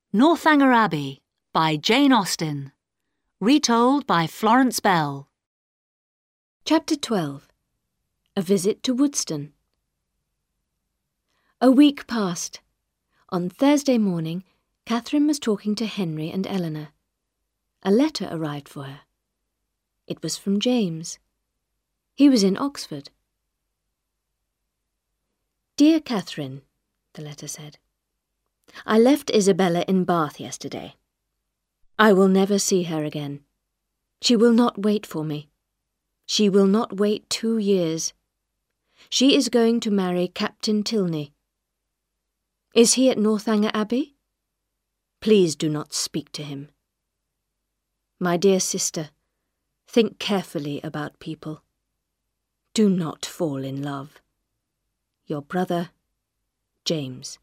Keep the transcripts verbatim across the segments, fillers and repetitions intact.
Northanger Abbey by Jane Austen. Retold by Florence Bell. Chapter twelve. A Visit to Woodston. A week passed. On Thursday morning, Catherine was talking to Henry and Eleanor. A letter arrived for her. It was from James. He was in Oxford. Dear Catherine, the letter said, I left Isabella in Bath yesterday. I will never see her again. She will not wait for me. She will not wait two years. She is going to marry Captain Tilney. Is he at Northanger Abbey? Please do not speak to him. My dear sister, think carefully about people. Do not fall in love. Your brother, James.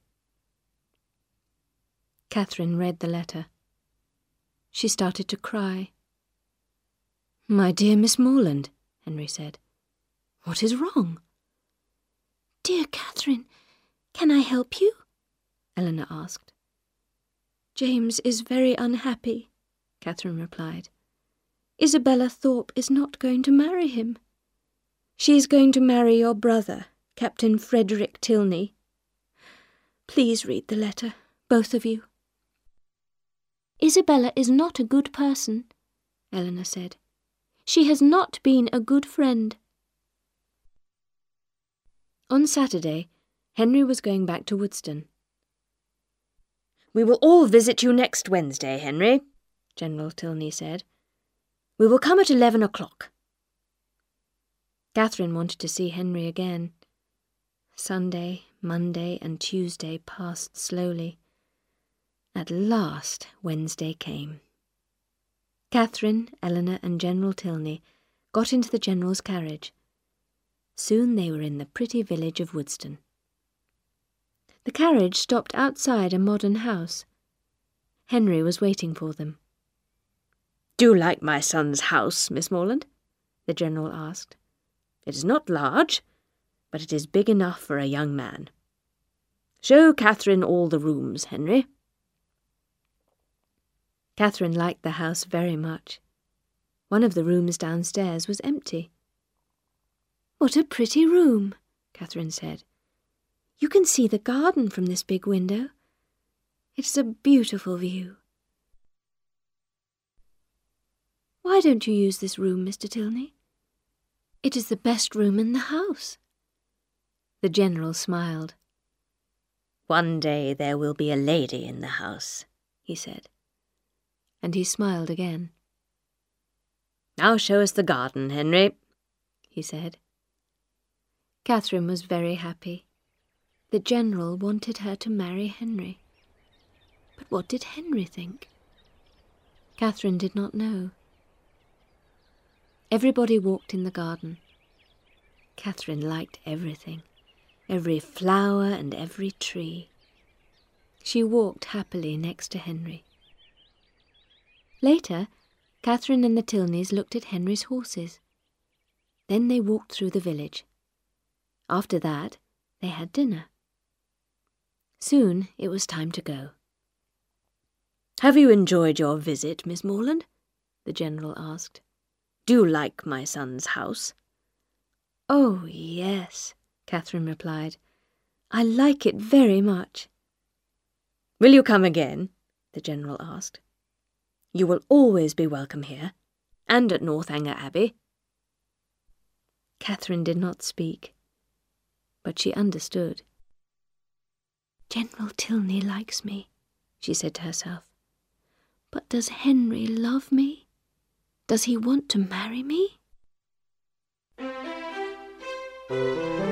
Catherine read the letter. She started to cry. My dear Miss Morland, Henry said, what is wrong? Dear Catherine, can I help you? Eleanor asked. James is very unhappy, Catherine replied. Isabella Thorpe is not going to marry him. She is going to marry your brother, Captain Frederick Tilney. Please read the letter, both of you. Isabella is not a good person, Eleanor said. She has not been a good friend. On Saturday, Henry was going back to Woodston. We will all visit you next Wednesday, Henry, General Tilney said. We will come at eleven o'clock. Catherine wanted to see Henry again. Sunday, Monday, and Tuesday passed slowly. At last Wednesday came. Catherine, Eleanor, and General Tilney got into the General's carriage. Soon they were in the pretty village of Woodston. The carriage stopped outside a modern house. Henry was waiting for them. Do you like my son's house, Miss Morland? The General asked. It is not large, but it is big enough for a young man. Show Catherine all the rooms, Henry. Catherine liked the house very much. One of the rooms downstairs was empty. What a pretty room, Catherine said. You can see the garden from this big window. It's a beautiful view. Why don't you use this room, Mister Tilney? It is the best room in the house. The General smiled. One day there will be a lady in the house, he said. And he smiled again. Now show us the garden, Henry, he said. Catherine was very happy. The General wanted her to marry Henry. But what did Henry think? Catherine did not know. Everybody walked in the garden. Catherine liked everything, every flower and every tree. She walked happily next to Henry. Later, Catherine and the Tilneys looked at Henry's horses. Then they walked through the village. After that, they had dinner. Soon it was time to go. Have you enjoyed your visit, Miss Morland? The General asked. Do you like my son's house? Oh, yes, Catherine replied. I like it very much. Will you come again? The General asked. You will always be welcome here, and at Northanger Abbey. Catherine did not speak, but she understood. General Tilney likes me, she said to herself. But does Henry love me? Does he want to marry me?